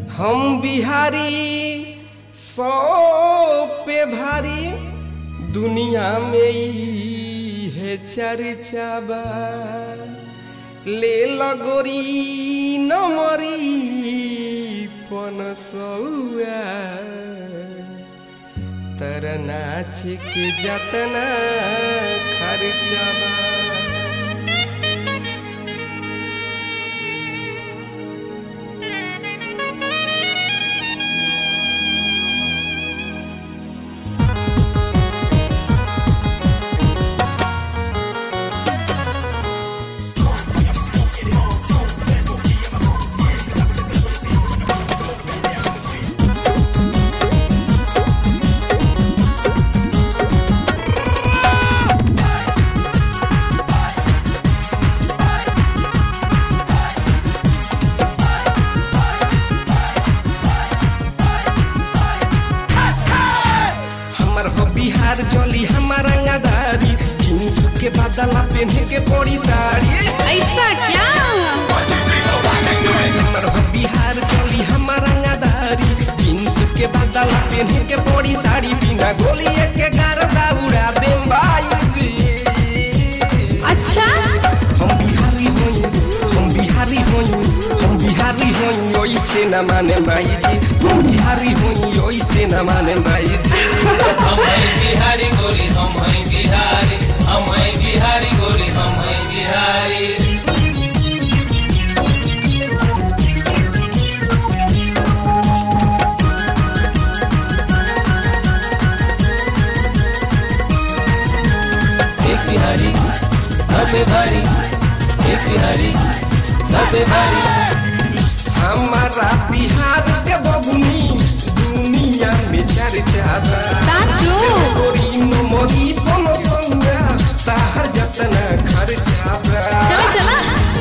हम बिहारी 100 पे भारी दुनिया में ही है चर्चा बा ले लगोरी नमरी पनसौआ तर नाच के जतना खर्चा बा बिहार चली हमारा रंगदारी जींस के बदला पहने के बड़ी साड़ी ऐसा क्या हमारा बिहार चली हमारा रंगदारी जींस के बदला पहने के बड़ी साड़ी बिना गोली के गारदा उड़ा देम भाई जी अच्छा हम बिहारी होई हम बिहारी होई हम बिहारी होई ओइसे न माने भाई जी हम बिहारी होई ओइसे न माने भाई जी हम हैं बिहारी गोरी हम हैं बिहारी हम हैं बिहारी गोरी हम हैं बिहारी एक बिहारी सब भारी एक बिहारी सब भारी हमारा बिहार के बबुनी दुनिया में चर्चा बा साचो गोरी नमरी पनसौआ ताहर जतना खर्चा बा चला चला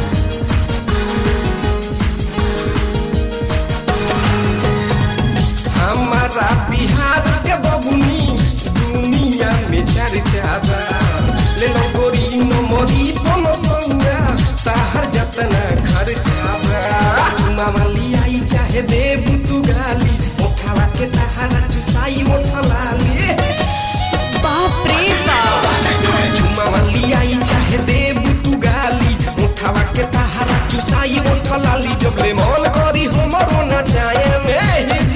हमारा बिहार के बबुनी दुनिया में चर्चा बा ले लो गोरी नमरी पनसौआ ताहर जतना खर्चा बा मामा लियाई चाहे देव तू गाली उठावा के ताहरा चुसाई मोठलाली बाप रे बाप मामा लियाई चाहे देव तू गाली उठावा के ताहरा चुसाई मोठलाली जब ले मन करी हमरो ना चाहे में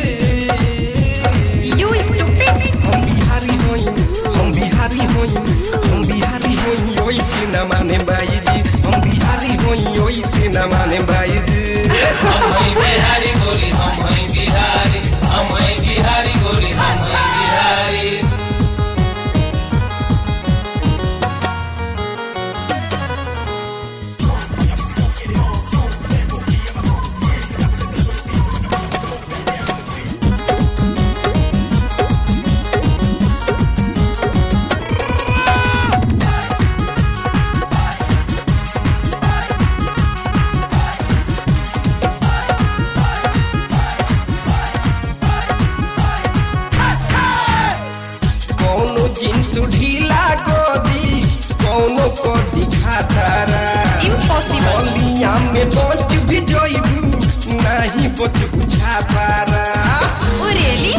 यू स्टूपिड हम बिहारी होई हम बिहारी होई हम बिहारी होई ओइसे न माने बाई जी हम बिहारी होई ओइसे न माने बाई जी हम हैं बिहारी गोरी हम हैं बिहारी हम हैं बिहारी गोरी हम हैं बिहारी कौनो जींस ढीला को दी कौनो को दिखातारा इम्पॉसिबल बलिया में बच भी जोइबू नहीं बच बुझा पारा ओ रियली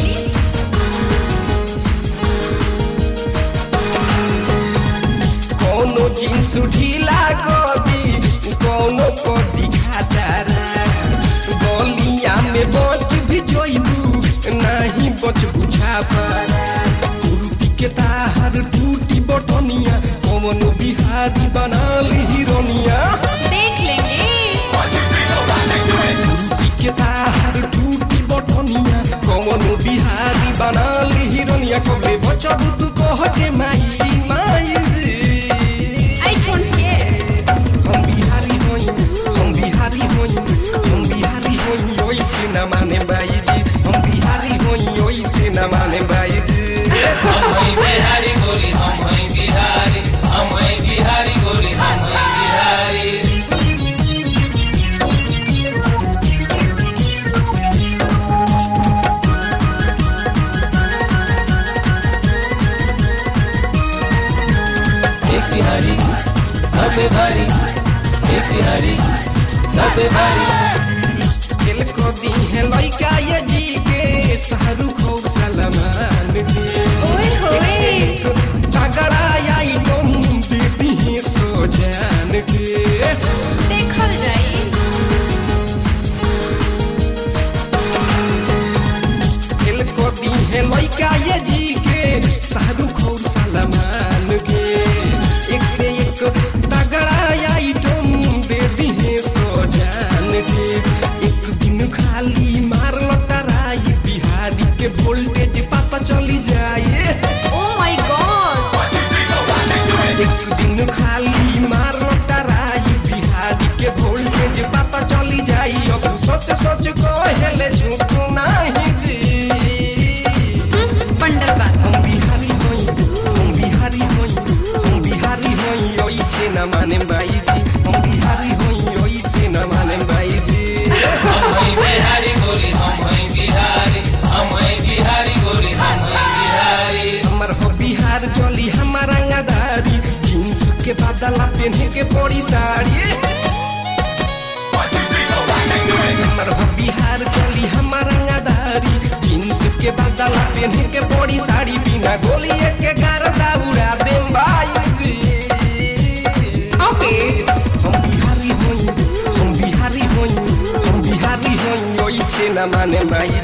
कौनो जींस ढीला को दी कौनो को दिखातारा बलिया में बच भी जोइबू नहीं बच बुझा पारा टूटी के ताहर टूटी बटनिया कौन बिहारी बनाल हिरोनिया देख लेंगे टूटी के ताहर टूटी बटनिया कौन बिहारी बनाल हिरोनिया कबे बचब तू कह के माई माई जी आई डोंट केयर हम बिहारी होई हम बिहारी होई हम बिहारी होई ओइसे न माने बाई जी हम बिहारी होई ओइसे न माने बाई जी हम हैं बिहारी गोरी हम हैं बिहारी हम हैं बिहारी गोरी हम हैं बिहारी एक बिहारी सब भारी एक बिहारी सब भारी दिल को दी है लइका बदला पहने के बड़ी साड़ी हमार बिहार चली हमारा रंगदारी जींस के बदला पहने के बड़ी साड़ी बिना गोली के गारदा उड़ा देम भाई जी ओके हम बिहारी होई ओइसे न माने माई